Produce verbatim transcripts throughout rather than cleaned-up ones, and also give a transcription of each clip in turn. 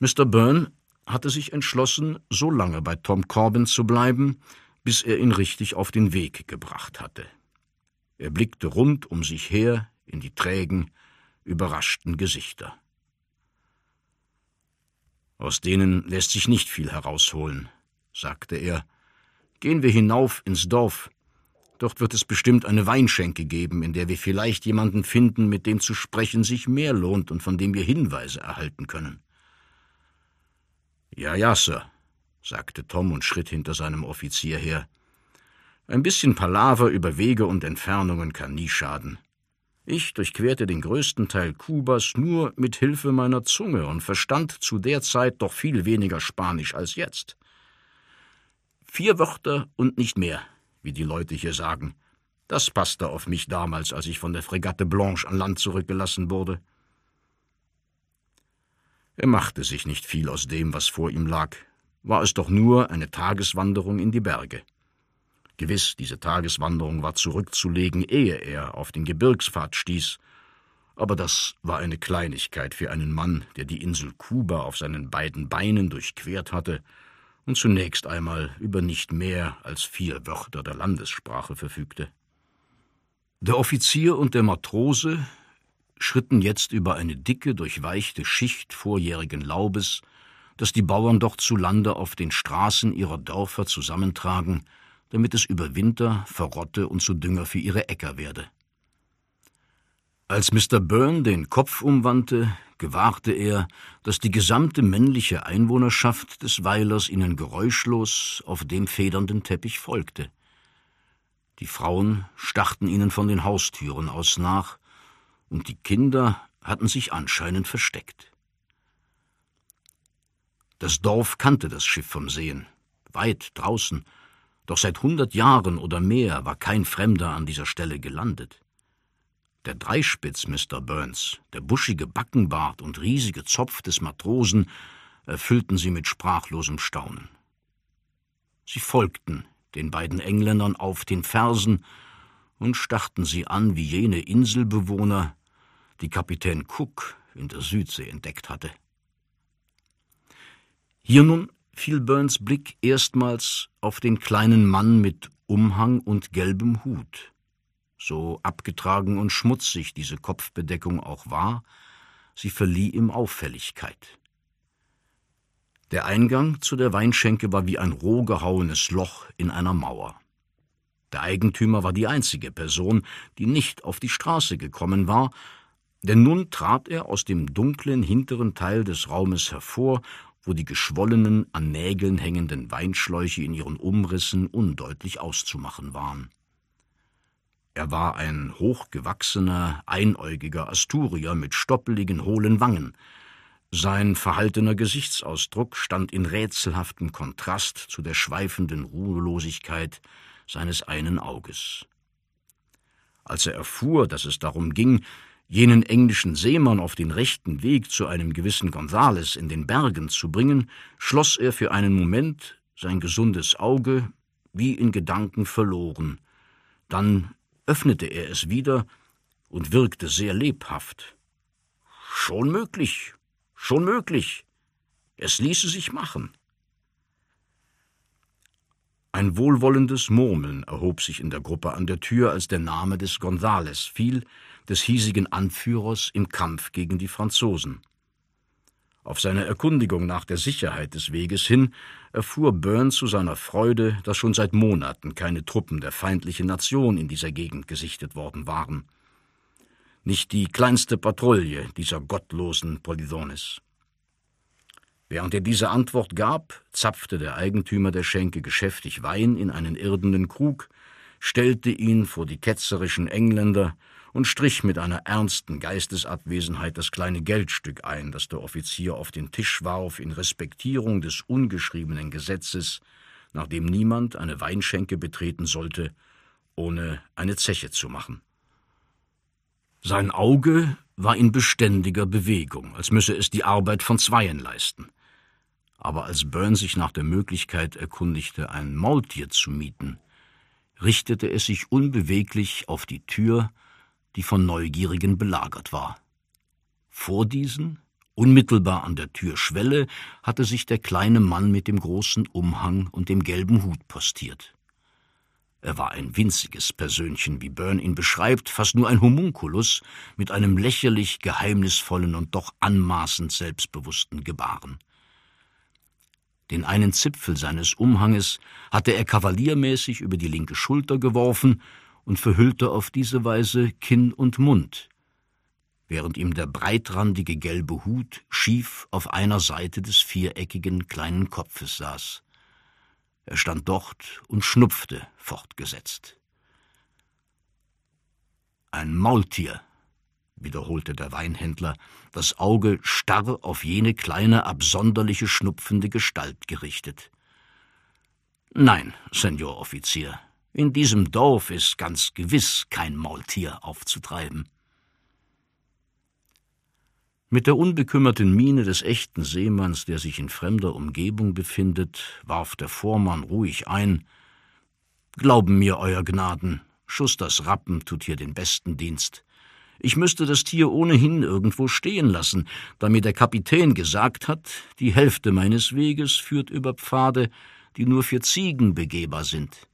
Mister Byrne hatte sich entschlossen, so lange bei Tom Corbin zu bleiben, bis er ihn richtig auf den Weg gebracht hatte. Er blickte rund um sich her in die trägen, überraschten Gesichter. »Aus denen lässt sich nicht viel herausholen«, sagte er. »Gehen wir hinauf ins Dorf. Dort wird es bestimmt eine Weinschenke geben, in der wir vielleicht jemanden finden, mit dem zu sprechen sich mehr lohnt und von dem wir Hinweise erhalten können.« »Ja, ja, Sir«, sagte Tom und schritt hinter seinem Offizier her. »Ein bisschen Palaver über Wege und Entfernungen kann nie schaden. Ich durchquerte den größten Teil Kubas nur mit Hilfe meiner Zunge und verstand zu der Zeit doch viel weniger Spanisch als jetzt. Vier Wörter und nicht mehr, wie die Leute hier sagen. Das passte auf mich damals, als ich von der Fregatte Blanche an Land zurückgelassen wurde.« Er machte sich nicht viel aus dem, was vor ihm lag. War es doch nur eine Tageswanderung in die Berge. Gewiss, diese Tageswanderung war zurückzulegen, ehe er auf den Gebirgspfad stieß. Aber das war eine Kleinigkeit für einen Mann, der die Insel Kuba auf seinen beiden Beinen durchquert hatte und zunächst einmal über nicht mehr als vier Wörter der Landessprache verfügte. Der Offizier und der Matrose schritten jetzt über eine dicke, durchweichte Schicht vorjährigen Laubes, das die Bauern dort zu Lande auf den Straßen ihrer Dörfer zusammentragen, damit es über Winter verrotte und zu Dünger für ihre Äcker werde. Als Mister Byrne den Kopf umwandte, gewahrte er, dass die gesamte männliche Einwohnerschaft des Weilers ihnen geräuschlos auf dem federnden Teppich folgte. Die Frauen starrten ihnen von den Haustüren aus nach, und die Kinder hatten sich anscheinend versteckt. Das Dorf kannte das Schiff vom Sehen, weit draußen, doch seit hundert Jahren oder mehr war kein Fremder an dieser Stelle gelandet. Der Dreispitz Mister Byrnes, der buschige Backenbart und riesige Zopf des Matrosen erfüllten sie mit sprachlosem Staunen. Sie folgten den beiden Engländern auf den Fersen und starrten sie an wie jene Inselbewohner, die Kapitän Cook in der Südsee entdeckt hatte. Hier nun fiel Byrnes Blick erstmals auf den kleinen Mann mit Umhang und gelbem Hut. So abgetragen und schmutzig diese Kopfbedeckung auch war, sie verlieh ihm Auffälligkeit. Der Eingang zu der Weinschenke war wie ein roh gehauenes Loch in einer Mauer. Der Eigentümer war die einzige Person, die nicht auf die Straße gekommen war, denn nun trat er aus dem dunklen hinteren Teil des Raumes hervor, wo die geschwollenen, an Nägeln hängenden Weinschläuche in ihren Umrissen undeutlich auszumachen waren. Er war ein hochgewachsener, einäugiger Asturier mit stoppeligen, hohlen Wangen. Sein verhaltener Gesichtsausdruck stand in rätselhaftem Kontrast zu der schweifenden Ruhelosigkeit seines einen Auges. Als er erfuhr, dass es darum ging, jenen englischen Seemann auf den rechten Weg zu einem gewissen Gonzales in den Bergen zu bringen, schloss er für einen Moment sein gesundes Auge wie in Gedanken verloren. Dann öffnete er es wieder und wirkte sehr lebhaft. »Schon möglich, schon möglich. Es ließe sich machen.« Ein wohlwollendes Murmeln erhob sich in der Gruppe an der Tür, als der Name des Gonzales fiel, des hiesigen Anführers im Kampf gegen die Franzosen. Auf seine Erkundigung nach der Sicherheit des Weges hin erfuhr Byrne zu seiner Freude, dass schon seit Monaten keine Truppen der feindlichen Nation in dieser Gegend gesichtet worden waren. Nicht die kleinste Patrouille dieser gottlosen Polizones. Während er diese Antwort gab, zapfte der Eigentümer der Schenke geschäftig Wein in einen irdenen Krug, stellte ihn vor die ketzerischen Engländer und strich mit einer ernsten Geistesabwesenheit das kleine Geldstück ein, das der Offizier auf den Tisch warf, in Respektierung des ungeschriebenen Gesetzes, nach dem niemand eine Weinschenke betreten sollte, ohne eine Zeche zu machen. Sein Auge war in beständiger Bewegung, als müsse es die Arbeit von Zweien leisten. Aber als Byrne sich nach der Möglichkeit erkundigte, ein Maultier zu mieten, richtete es sich unbeweglich auf die Tür, die von Neugierigen belagert war. Vor diesen Unmittelbar an der Türschwelle hatte sich der kleine Mann mit dem großen Umhang und dem gelben Hut postiert. Er war ein winziges Persönchen, wie Byrne ihn beschreibt, fast nur ein Homunculus mit einem lächerlich geheimnisvollen und doch anmaßend selbstbewussten Gebaren. Den einen Zipfel seines Umhanges hatte er kavaliermäßig über die linke Schulter geworfen und verhüllte auf diese Weise Kinn und Mund, während ihm der breitrandige gelbe Hut schief auf einer Seite des viereckigen kleinen Kopfes saß. Er stand dort und schnupfte fortgesetzt. »Ein Maultier«, wiederholte der Weinhändler, das Auge starr auf jene kleine, absonderliche, schnupfende Gestalt gerichtet. »Nein, Senor Offizier, in diesem Dorf ist ganz gewiss kein Maultier aufzutreiben.« Mit der unbekümmerten Miene des echten Seemanns, der sich in fremder Umgebung befindet, warf der Vormann ruhig ein: »Glauben mir, Euer Gnaden, Schusters Rappen tut hier den besten Dienst. Ich müsste das Tier ohnehin irgendwo stehen lassen, da mir der Kapitän gesagt hat, die Hälfte meines Weges führt über Pfade, die nur für Ziegen begehbar sind.«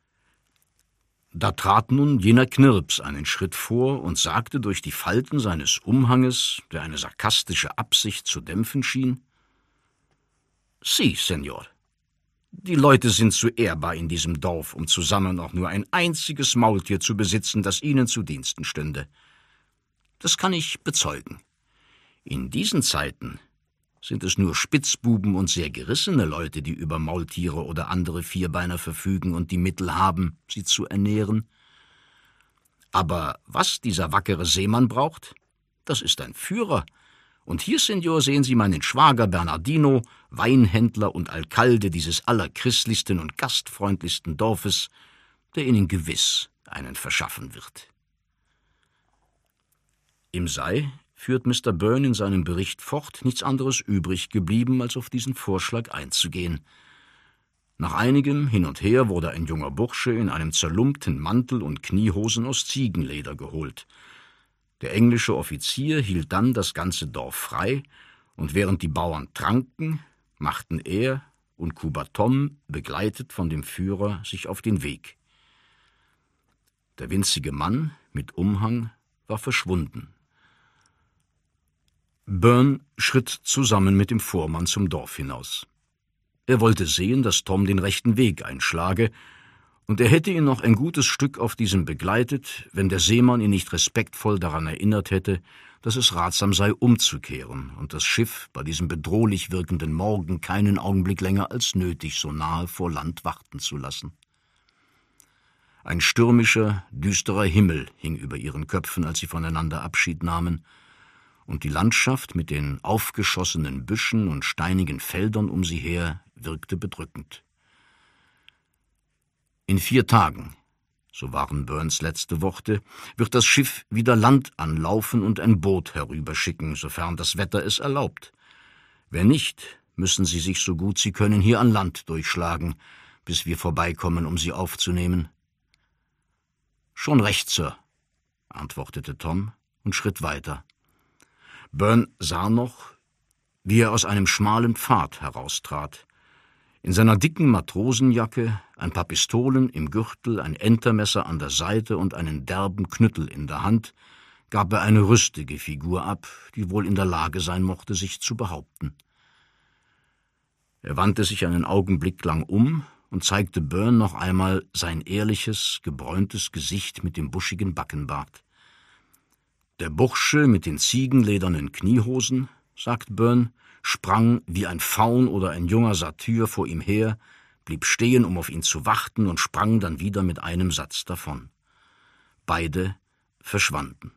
Da trat nun jener Knirps einen Schritt vor und sagte durch die Falten seines Umhanges, der eine sarkastische Absicht zu dämpfen schien: »Sie, Senor, die Leute sind zu ehrbar in diesem Dorf, um zusammen auch nur ein einziges Maultier zu besitzen, das ihnen zu Diensten stünde. Das kann ich bezeugen. In diesen Zeiten sind es nur Spitzbuben und sehr gerissene Leute, die über Maultiere oder andere Vierbeiner verfügen und die Mittel haben, sie zu ernähren. Aber was dieser wackere Seemann braucht, das ist ein Führer. Und hier, Senor, sehen Sie meinen Schwager Bernardino, Weinhändler und Alkalde dieses allerchristlichsten und gastfreundlichsten Dorfes, der Ihnen gewiss einen verschaffen wird.« Ihm sei, führt Mister Byrne in seinem Bericht fort, nichts anderes übrig geblieben, als auf diesen Vorschlag einzugehen. Nach einigem Hin und Her wurde ein junger Bursche in einem zerlumpten Mantel und Kniehosen aus Ziegenleder geholt. Der englische Offizier hielt dann das ganze Dorf frei, und während die Bauern tranken, machten er und Kuba Tom, begleitet von dem Führer, sich auf den Weg. Der winzige Mann mit Umhang war verschwunden. Byrne schritt zusammen mit dem Vormann zum Dorf hinaus. Er wollte sehen, dass Tom den rechten Weg einschlage, und er hätte ihn noch ein gutes Stück auf diesem begleitet, wenn der Seemann ihn nicht respektvoll daran erinnert hätte, dass es ratsam sei, umzukehren und das Schiff bei diesem bedrohlich wirkenden Morgen keinen Augenblick länger als nötig so nahe vor Land warten zu lassen. Ein stürmischer, düsterer Himmel hing über ihren Köpfen, als sie voneinander Abschied nahmen, und die Landschaft mit den aufgeschossenen Büschen und steinigen Feldern um sie her wirkte bedrückend. In vier Tagen, so waren Byrnes letzte Worte, wird das Schiff wieder Land anlaufen und ein Boot herüberschicken, sofern das Wetter es erlaubt. Wenn nicht, müssen sie sich so gut sie können hier an Land durchschlagen, bis wir vorbeikommen, um sie aufzunehmen. »Schon recht, Sir«, antwortete Tom und schritt weiter. Byrne sah noch, wie er aus einem schmalen Pfad heraustrat. In seiner dicken Matrosenjacke, ein paar Pistolen im Gürtel, ein Entermesser an der Seite und einen derben Knüttel in der Hand, gab er eine rüstige Figur ab, die wohl in der Lage sein mochte, sich zu behaupten. Er wandte sich einen Augenblick lang um und zeigte Byrne noch einmal sein ehrliches, gebräuntes Gesicht mit dem buschigen Backenbart. Der Bursche mit den ziegenledernen Kniehosen, sagt Byrne, sprang wie ein Faun oder ein junger Satyr vor ihm her, blieb stehen, um auf ihn zu warten, und sprang dann wieder mit einem Satz davon. Beide verschwanden.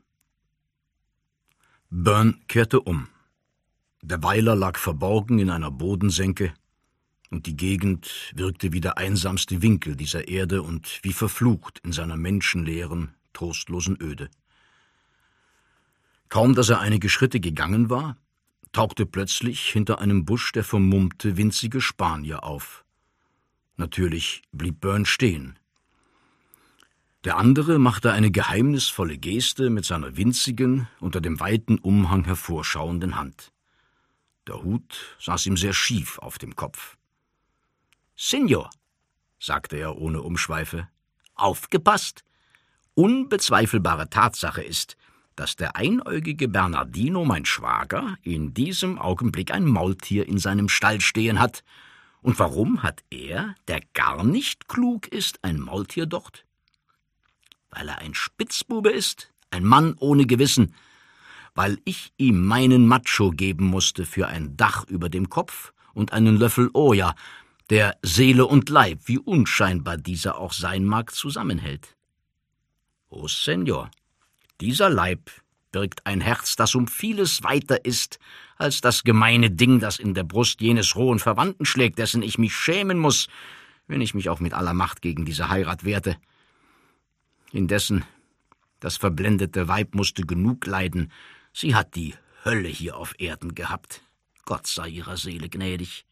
Byrne kehrte um. Der Weiler lag verborgen in einer Bodensenke, und die Gegend wirkte wie der einsamste Winkel dieser Erde und wie verflucht in seiner menschenleeren, trostlosen Öde. Kaum, dass er einige Schritte gegangen war, tauchte plötzlich hinter einem Busch der vermummte, winzige Spanier auf. Natürlich blieb Byrne stehen. Der andere machte eine geheimnisvolle Geste mit seiner winzigen, unter dem weiten Umhang hervorschauenden Hand. Der Hut saß ihm sehr schief auf dem Kopf. »Signor«, sagte er ohne Umschweife, »aufgepasst! Unbezweifelbare Tatsache ist, dass der einäugige Bernardino, mein Schwager, in diesem Augenblick ein Maultier in seinem Stall stehen hat. Und warum hat er, der gar nicht klug ist, ein Maultier dort? Weil er ein Spitzbube ist, ein Mann ohne Gewissen, weil ich ihm meinen Macho geben musste für ein Dach über dem Kopf und einen Löffel Oja, der Seele und Leib, wie unscheinbar dieser auch sein mag, zusammenhält. O Senor, dieser Leib birgt ein Herz, das um vieles weiter ist als das gemeine Ding, das in der Brust jenes rohen Verwandten schlägt, dessen ich mich schämen muß, wenn ich mich auch mit aller Macht gegen diese Heirat wehrte. Indessen, das verblendete Weib musste genug leiden. Sie hat die Hölle hier auf Erden gehabt. Gott sei ihrer Seele gnädig.